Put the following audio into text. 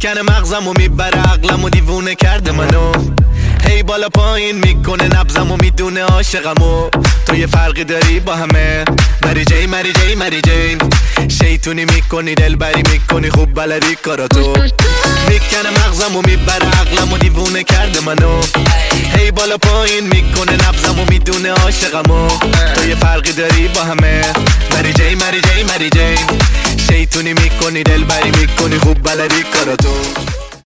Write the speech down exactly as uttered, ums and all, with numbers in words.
میکنه مغزمو میبره عقلمو دیوونه کرده منو هی بالا پایین میکنه نبضمو میدونه عاشقمو تو یه فرقی داری با همه مری جی مری جی مری جی شیطونی میکنی دلبری میکنی خوب بلدی کاراتو میکنه مغزمو میبره عقلمو دیوونه کرده منو هی بالا پایین میکنه نبضمو میدونه عاشقمو تو یه فرقی داری با همه مری جی مری جی مری جی شیطونی میکنی دلبری میکنی خوب بلدی کاراتو